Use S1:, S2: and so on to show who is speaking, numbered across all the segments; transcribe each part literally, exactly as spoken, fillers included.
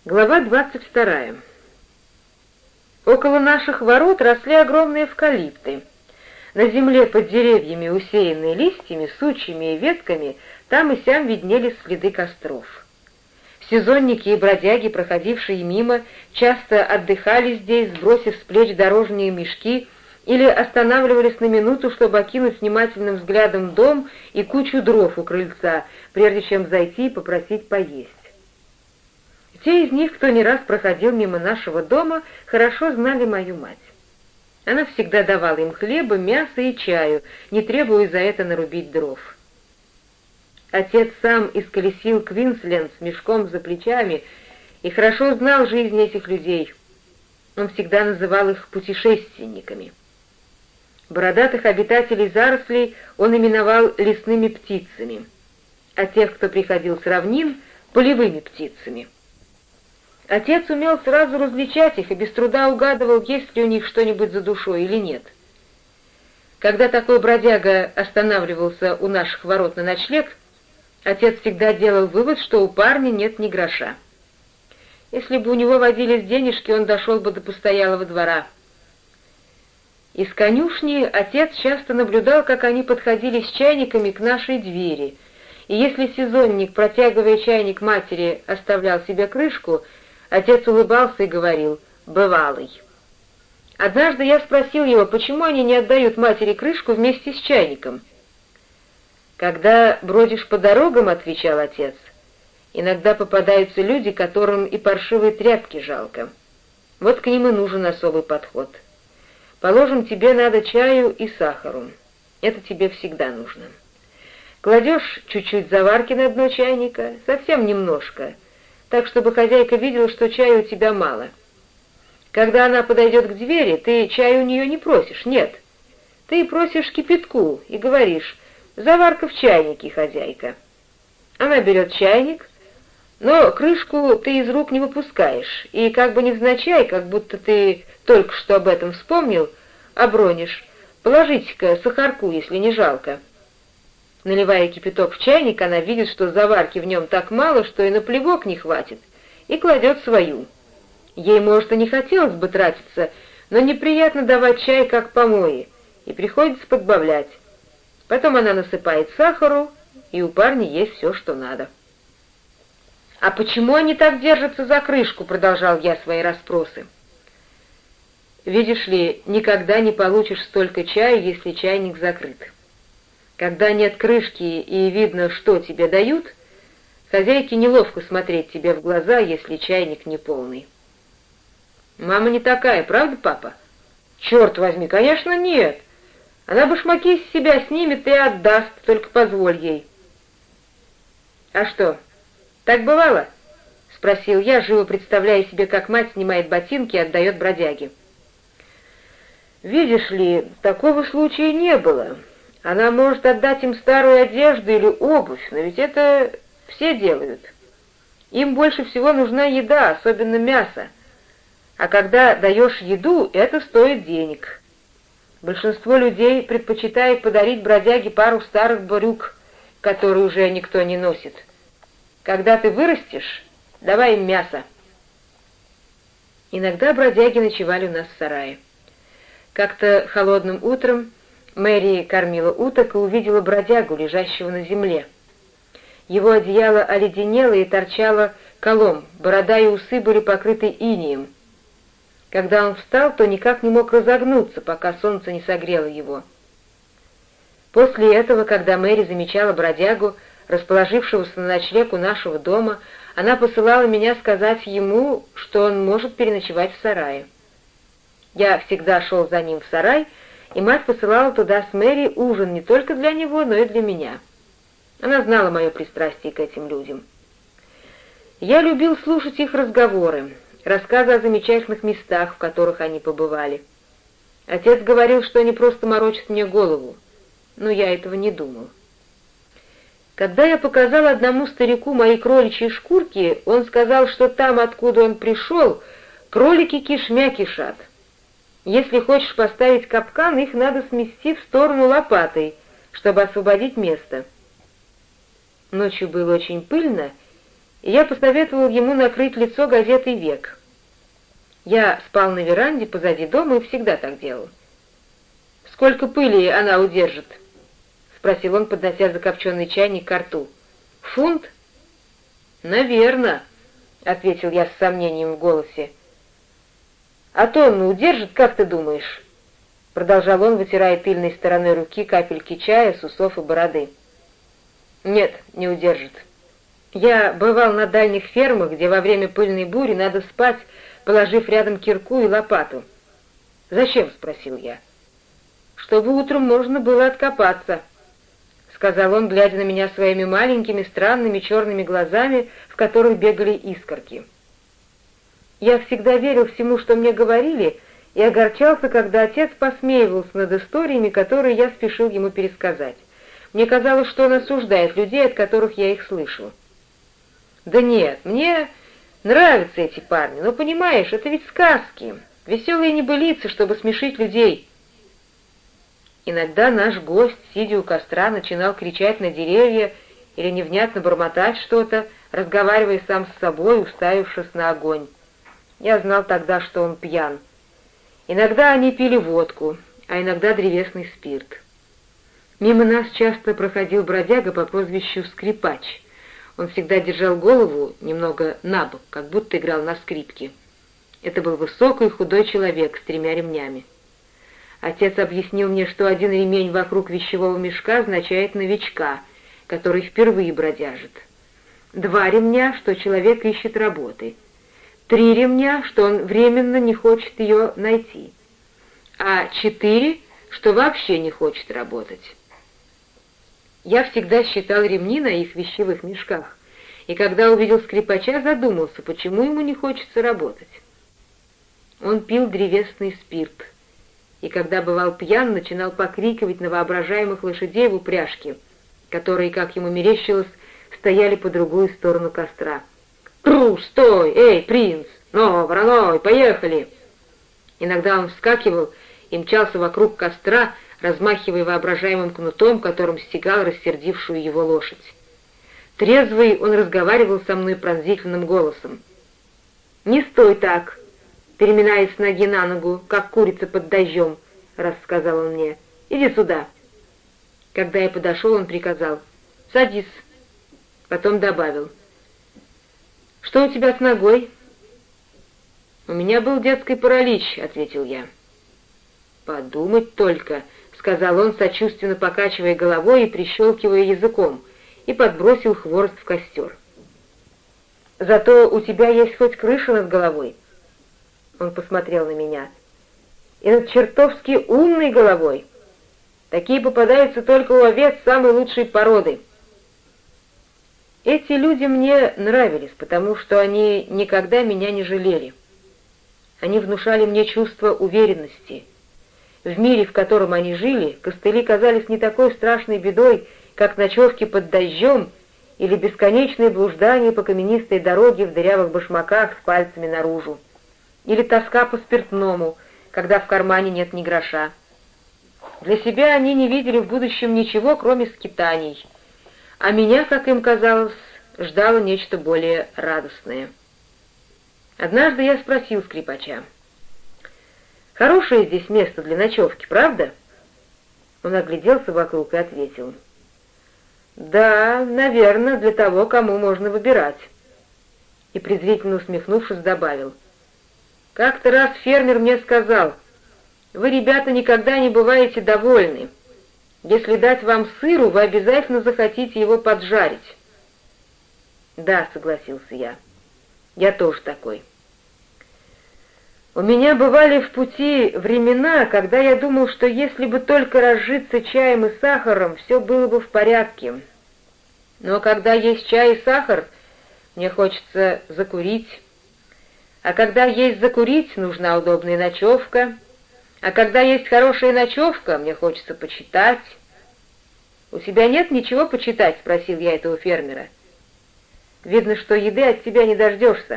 S1: Глава двадцать вторая. Около наших ворот росли огромные эвкалипты. На земле под деревьями, усеянные листьями, сучьями и ветками, там и сям виднелись следы костров. Сезонники и бродяги, проходившие мимо, часто отдыхали здесь, сбросив с плеч дорожные мешки, или останавливались на минуту, чтобы окинуть внимательным взглядом дом и кучу дров у крыльца, прежде чем зайти и попросить поесть. Те из них, кто не раз проходил мимо нашего дома, хорошо знали мою мать. Она всегда давала им хлеба, мяса и чаю, не требуя за это нарубить дров. Отец сам исколесил Квинсленд с мешком за плечами и хорошо знал жизнь этих людей. Он всегда называл их путешественниками. Бородатых обитателей зарослей он именовал лесными птицами, а тех, кто приходил с равнин, полевыми птицами. Отец умел сразу различать их и без труда угадывал, есть ли у них что-нибудь за душой или нет. Когда такой бродяга останавливался у наших ворот на ночлег, отец всегда делал вывод, что у парня нет ни гроша. Если бы у него водились денежки, он дошел бы до постоялого двора. Из конюшни отец часто наблюдал, как они подходили с чайниками к нашей двери, и если сезонник, протягивая чайник матери, оставлял себе крышку, отец улыбался и говорил: «Бывалый». Однажды я спросил его, почему они не отдают матери крышку вместе с чайником. «Когда бродишь по дорогам, — отвечал отец, — иногда попадаются люди, которым и паршивые тряпки жалко. Вот к ним и нужен особый подход. Положим, тебе надо чаю и сахару. Это тебе всегда нужно. Кладешь чуть-чуть заварки на дно чайника, совсем немножко, так, чтобы хозяйка видела, что чая у тебя мало. Когда она подойдет к двери, ты чая у нее не просишь, нет. Ты просишь кипятку и говоришь: «Заварка в чайнике, хозяйка». Она берет чайник, но крышку ты из рук не выпускаешь, и как бы невзначай, как будто ты только что об этом вспомнил, обронишь: «Положите-ка сахарку, если не жалко». Наливая кипяток в чайник, она видит, что заварки в нем так мало, что и на плевок не хватит, и кладет свою. Ей, может, и не хотелось бы тратиться, но неприятно давать чай как помои, и приходится подбавлять. Потом она насыпает сахару, и у парня есть все, что надо. «А почему они так держатся за крышку?» — продолжал я свои расспросы. «Видишь ли, никогда не получишь столько чая, если чайник закрыт. Когда нет крышки и видно, что тебе дают, хозяйке неловко смотреть тебе в глаза, если чайник не полный». «Мама не такая, правда, папа?» «Черт возьми, конечно, нет. Она башмаки с себя снимет и отдаст, только позволь ей». «А что, так бывало?» — спросил я, живо представляя себе, как мать снимает ботинки и отдает бродяге. «Видишь ли, такого случая не было. Она может отдать им старую одежду или обувь, но ведь это все делают. Им больше всего нужна еда, особенно мясо. А когда даешь еду, это стоит денег. Большинство людей предпочитает подарить бродяге пару старых брюк, которые уже никто не носит. Когда ты вырастешь, давай им мясо». Иногда бродяги ночевали у нас в сарае. Как-то холодным утром Мэри кормила уток и увидела бродягу, лежащего на земле. Его одеяло оледенело и торчало колом, борода и усы были покрыты инеем. Когда он встал, то никак не мог разогнуться, пока солнце не согрело его. После этого, когда Мэри замечала бродягу, расположившегося на ночлег у нашего дома, она посылала меня сказать ему, что он может переночевать в сарае. Я всегда шел за ним в сарай, и мать посылала туда с Мэри ужин не только для него, но и для меня. Она знала мое пристрастие к этим людям. Я любил слушать их разговоры, рассказы о замечательных местах, в которых они побывали. Отец говорил, что они просто морочат мне голову, но я этого не думал. Когда я показал одному старику мои кроличьи шкурки, он сказал, что там, откуда он пришел, кролики кишмя кишат. Если хочешь поставить капкан, их надо смести в сторону лопатой, чтобы освободить место. Ночью было очень пыльно, и я посоветовал ему накрыть лицо газетой «Век». Я спал на веранде позади дома и всегда так делал. «Сколько пыли она удержит?» — спросил он, поднося закопченный чайник ко рту. «Фунт?» «Наверно», — ответил я с сомнением в голосе. «А тонну удержит, как ты думаешь?» — продолжал он, вытирая тыльной стороной руки капельки чая с усов и бороды. «Нет, не удержит. Я бывал на дальних фермах, где во время пыльной бури надо спать, положив рядом кирку и лопату». «Зачем?» — спросил я. «Чтобы утром можно было откопаться», — сказал он, глядя на меня своими маленькими, странными черными глазами, в которых бегали искорки. Я всегда верил всему, что мне говорили, и огорчался, когда отец посмеивался над историями, которые я спешил ему пересказать. Мне казалось, что он осуждает людей, от которых я их слышу. «Да нет, мне нравятся эти парни, но, понимаешь, это ведь сказки, веселые небылицы, чтобы смешить людей». Иногда наш гость, сидя у костра, начинал кричать на деревья или невнятно бормотать что-то, разговаривая сам с собой, уставившись на огонь. Я знал тогда, что он пьян. Иногда они пили водку, а иногда древесный спирт. Мимо нас часто проходил бродяга по прозвищу Скрипач. Он всегда держал голову немного набок, как будто играл на скрипке. Это был высокий худой человек с тремя ремнями. Отец объяснил мне, что один ремень вокруг вещевого мешка означает новичка, который впервые бродяжит. Два ремня, что человек ищет работы. Три ремня, что он временно не хочет ее найти. А четыре, что вообще не хочет работать. Я всегда считал ремни на их вещевых мешках, и когда увидел скрипача, задумался, почему ему не хочется работать. Он пил древесный спирт, и когда бывал пьян, начинал покрикивать на воображаемых лошадей в упряжке, которые, как ему мерещилось, стояли по другую сторону костра. «Тру, стой! Эй, принц! Ну, вороной, поехали!» Иногда он вскакивал и мчался вокруг костра, размахивая воображаемым кнутом, которым стегал рассердившую его лошадь. Трезвый он разговаривал со мной пронзительным голосом. «Не стой так, переминаясь с ноги на ногу, как курица под дождем», — рассказал он мне. «Иди сюда». Когда я подошел, он приказал: «Садись». Потом добавил: «Что у тебя с ногой?» «У меня был детский паралич», — ответил я. «Подумать только», — сказал он, сочувственно покачивая головой и прищелкивая языком, и подбросил хворост в костер. «Зато у тебя есть хоть крыша над головой». Он посмотрел на меня. «И над чертовски умной головой. Такие попадаются только у овец самой лучшей породы». Эти люди мне нравились, потому что они никогда меня не жалели. Они внушали мне чувство уверенности. В мире, в котором они жили, костыли казались не такой страшной бедой, как ночевки под дождем или бесконечные блуждания по каменистой дороге в дырявых башмаках с пальцами наружу, или тоска по спиртному, когда в кармане нет ни гроша. Для себя они не видели в будущем ничего, кроме скитаний, а меня, как им казалось, ждало нечто более радостное. Однажды я спросил скрипача: «Хорошее здесь место для ночевки, правда?» Он огляделся вокруг и ответил: «Да, наверное, для того, кому можно выбирать». И, презрительно усмехнувшись, добавил: «Как-то раз фермер мне сказал: вы, ребята, никогда не бываете довольны. Если дать вам сыру, вы обязательно захотите его поджарить». «Да», — согласился я, — «я тоже такой». У меня бывали в пути времена, когда я думал, что если бы только разжиться чаем и сахаром, все было бы в порядке. Но когда есть чай и сахар, мне хочется закурить. А когда есть закурить, нужна удобная ночевка. А когда есть хорошая ночевка, мне хочется почитать. «У тебя нет ничего почитать?» — спросил я этого фермера. «Видно, что еды от тебя не дождешься».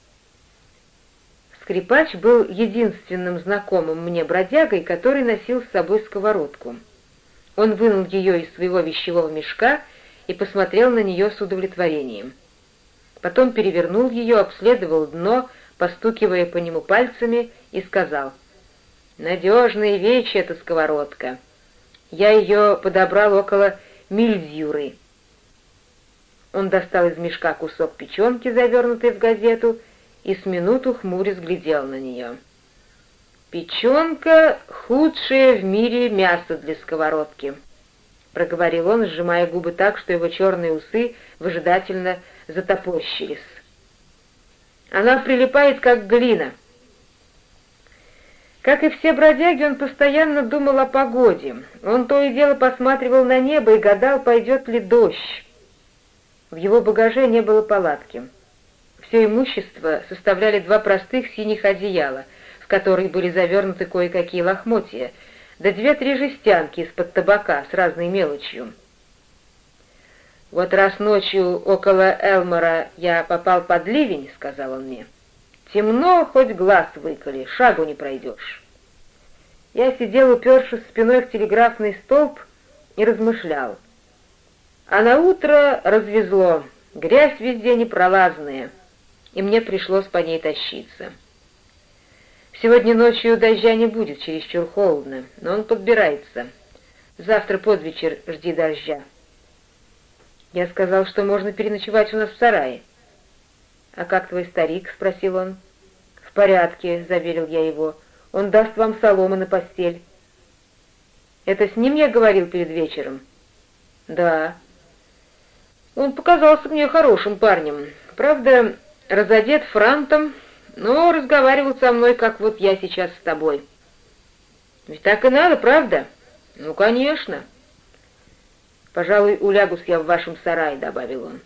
S1: Скрипач был единственным знакомым мне бродягой, который носил с собой сковородку. Он вынул ее из своего вещевого мешка и посмотрел на нее с удовлетворением. Потом перевернул ее, обследовал дно, постукивая по нему пальцами, и сказал: «Надежная вещь эта сковородка. Я ее подобрал около Мильдзюры». Он достал из мешка кусок печенки, завернутый в газету, и с минуту хмурясь глядел на нее. «Печенка — худшее в мире мясо для сковородки», — проговорил он, сжимая губы так, что его черные усы выжидательно затопорщились. «Она прилипает, как глина». Как и все бродяги, он постоянно думал о погоде. Он то и дело посматривал на небо и гадал, пойдет ли дождь. В его багаже не было палатки. Все имущество составляли два простых синих одеяла, в которые были завернуты кое-какие лохмотья, да две-три жестянки из-под табака с разной мелочью. «Вот раз ночью около Элмора я попал под ливень, — сказал он мне, — темно, хоть глаз выколи, шагу не пройдешь». Я сидел, упершись спиной в телеграфный столб, и размышлял. А на утро развезло, грязь везде непролазная, и мне пришлось по ней тащиться. Сегодня ночью дождя не будет, чересчур холодно, но он подбирается. Завтра под вечер жди дождя. Я сказал, что можно переночевать у нас в сарае. «А как твой старик?» — спросил он. «В порядке», — заверил я его. «Он даст вам соломы на постель». «Это с ним я говорил перед вечером?» «Да». Он показался мне хорошим парнем. Правда, разодет франтом, но разговаривал со мной, как вот я сейчас с тобой. Ведь так и надо, правда? Ну, конечно. «Пожалуй, улягусь я в вашем сарае», — добавил он.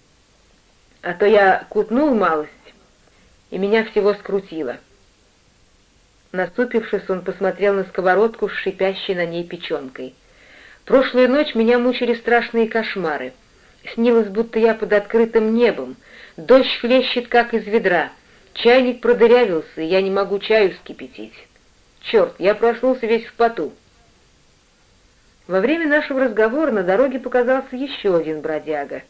S1: «А то я кутнул малость, и меня всего скрутило». Наступившись, он посмотрел на сковородку с шипящей на ней печенкой. «Прошлую ночь меня мучили страшные кошмары. Снилось, будто я под открытым небом. Дождь хлещет, как из ведра. Чайник продырявился, и я не могу чаю вскипятить. Черт, я проснулся весь в поту». Во время нашего разговора на дороге показался еще один бродяга.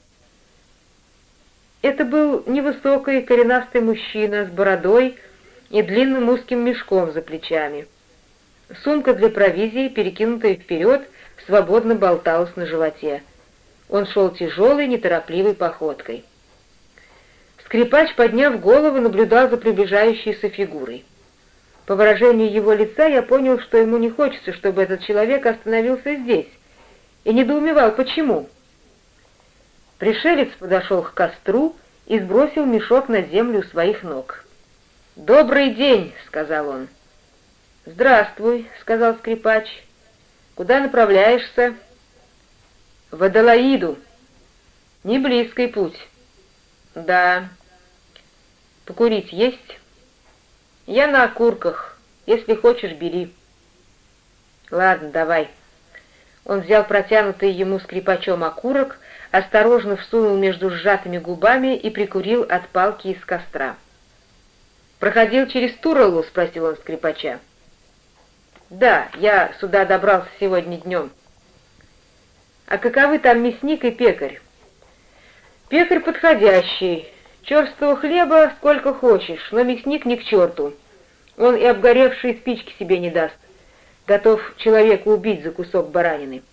S1: Это был невысокий коренастый мужчина с бородой и длинным узким мешком за плечами. Сумка для провизии, перекинутая вперед, свободно болталась на животе. Он шел тяжелой, неторопливой походкой. Скрипач, подняв голову, наблюдал за приближающейся фигурой. По выражению его лица я понял, что ему не хочется, чтобы этот человек остановился здесь, и недоумевал, почему. Пришелец подошел к костру и сбросил мешок на землю у своих ног. «Добрый день», — сказал он. «Здравствуй», — сказал скрипач. «Куда направляешься?» «В Адалаиду. Не близкий путь». «Да». «Покурить есть?» «Я на окурках. Если хочешь, бери». «Ладно, давай». Он взял протянутый ему скрипачом окурок, осторожно всунул между сжатыми губами и прикурил от палки из костра. «Проходил через Туралу?» — спросил он скрипача. «Да, я сюда добрался сегодня днем». «А каковы там мясник и пекарь?» «Пекарь подходящий. Черствого хлеба сколько хочешь, но мясник ни к черту. Он и обгоревшие спички себе не даст. Готов человека убить за кусок баранины».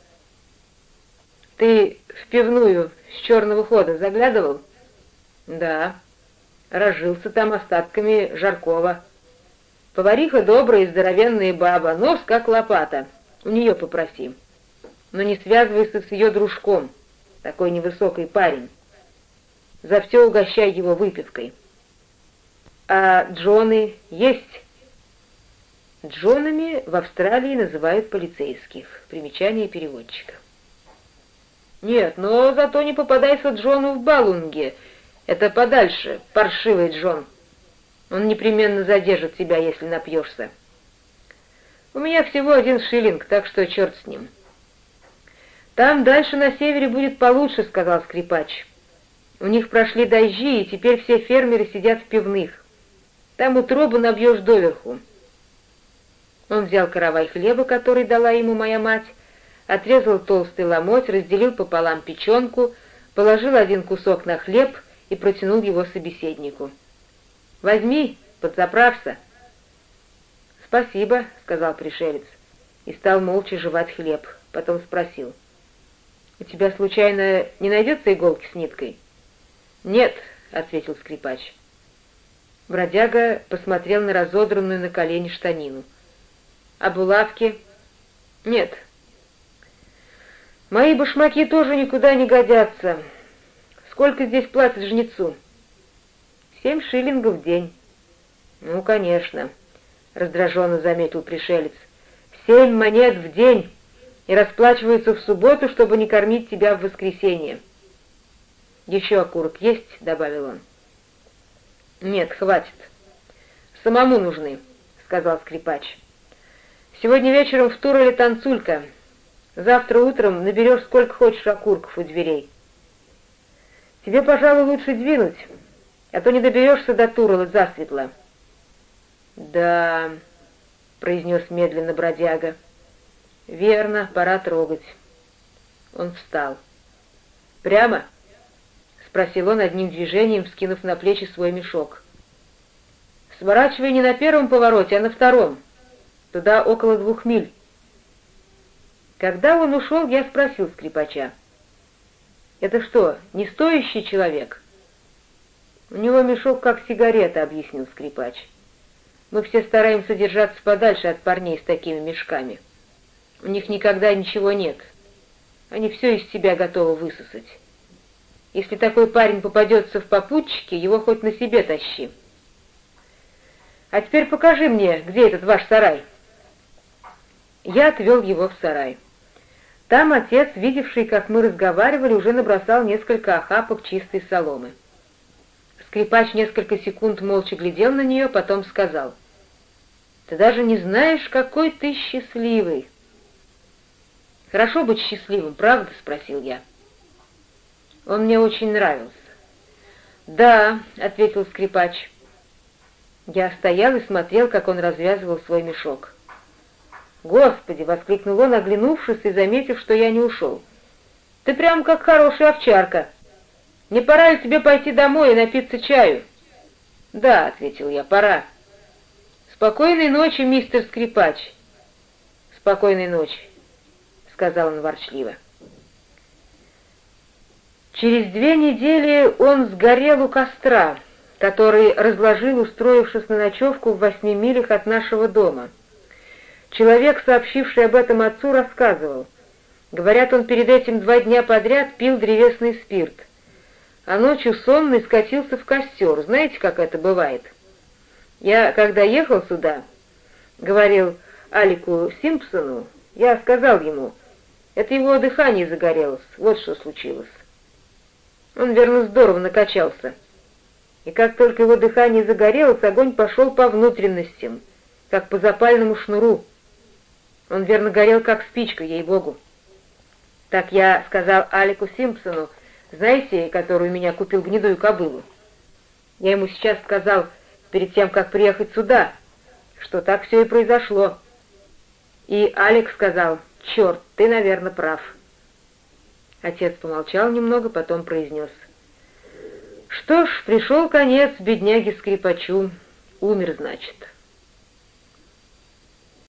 S1: «Ты в пивную с черного хода заглядывал?» «Да. Разжился там остатками жаркого. Повариха добрая и здоровенная баба, нос как лопата. У нее попроси. Но не связывайся с ее дружком, такой невысокий парень. За все угощай его выпивкой». «А Джоны есть?» Джонами в Австралии называют полицейских. Примечание переводчика. «Нет, но зато не попадайся Джону в Балунге. Это подальше, паршивый Джон. Он непременно задержит тебя, если напьешься. У меня всего один шиллинг, так что черт с ним». «Там дальше на севере будет получше», — сказал скрипач. «У них прошли дожди, и теперь все фермеры сидят в пивных. Там утробу набьешь доверху». Он взял каравай хлеба, который дала ему моя мать, отрезал толстый ломоть, разделил пополам печенку, положил один кусок на хлеб и протянул его собеседнику. «Возьми, подзаправься». «Спасибо», — сказал пришелец, и стал молча жевать хлеб. Потом спросил: «У тебя, случайно, не найдется иголки с ниткой?» «Нет», — ответил скрипач. Бродяга посмотрел на разодранную на колени штанину. «А булавки?» «Нет». «Мои башмаки тоже никуда не годятся. Сколько здесь платят жнецу?» «Семь шиллингов в день». «Ну, конечно», — раздраженно заметил пришелец. «Семь монет в день, и расплачиваются в субботу, чтобы не кормить тебя в воскресенье». «Еще окурок есть?» — добавил он. «Нет, хватит. Самому нужны», — сказал скрипач. «Сегодня вечером в Туреле танцулька. Завтра утром наберешь сколько хочешь окурков у дверей. Тебе, пожалуй, лучше двинуть, а то не доберешься до Турела засветло». «Да», — произнес медленно бродяга, — «верно, пора трогать». Он встал. «Прямо?» — спросил он одним движением, скинув на плечи свой мешок. «Сворачивай не на первом повороте, а на втором. Туда около двух миль». Когда он ушел, я спросил скрипача: «Это что, не стоящий человек?» «У него мешок как сигарета», — объяснил скрипач. «Мы все стараемся держаться подальше от парней с такими мешками. У них никогда ничего нет. Они все из себя готовы высосать. Если такой парень попадется в попутчики, его хоть на себе тащи. А теперь покажи мне, где этот ваш сарай». Я отвел его в сарай. Там отец, видевший, как мы разговаривали, уже набросал несколько охапок чистой соломы. Скрипач несколько секунд молча глядел на нее, потом сказал: «Ты даже не знаешь, какой ты счастливый». «Хорошо быть счастливым, правда?» — спросил я. «Он мне очень нравился». «Да», — ответил скрипач. Я стоял и смотрел, как он развязывал свой мешок. «Господи!» — воскликнул он, оглянувшись и заметив, что я не ушел. «Ты прям как хорошая овчарка. Не пора ли тебе пойти домой и напиться чаю?» «Да», — ответил я, — «пора». «Спокойной ночи, мистер скрипач». «Спокойной ночи», — сказал он ворчливо. Через две недели он сгорел у костра, который разложил, устроившись на ночевку в восьми милях от нашего дома. Человек, сообщивший об этом отцу, рассказывал. Говорят, он перед этим два дня подряд пил древесный спирт, а ночью сонный скатился в костер. Знаете, как это бывает? Я, когда ехал сюда, говорил Алику Симпсону, я сказал ему, это его дыхание загорелось, вот что случилось. Он, верно, здорово накачался. И как только его дыхание загорелось, огонь пошел по внутренностям, как по запальному шнуру. Он, верно, горел, как спичка, ей-богу. Так я сказал Алику Симпсону, знаете, который у меня купил гнедую кобылу. Я ему сейчас сказал, перед тем, как приехать сюда, что так все и произошло. И Алик сказал: «Черт, ты, наверное, прав». Отец помолчал немного, потом произнес: «Что ж, пришел конец бедняге-скрипачу, умер, значит».